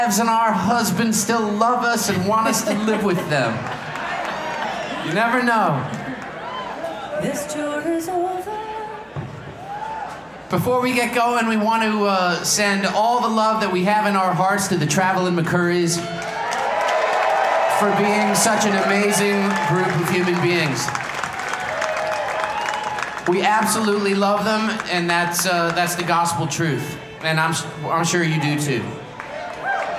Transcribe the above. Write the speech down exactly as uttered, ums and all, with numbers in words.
and our husbands still love us and want us to live with them. You never know. This tour is over. Before we get going, we want to uh, send all the love that we have in our hearts to the Traveling McCurries for being such an amazing group of human beings. We absolutely love them, and that's uh, that's the gospel truth. And I'm I'm sure you do too.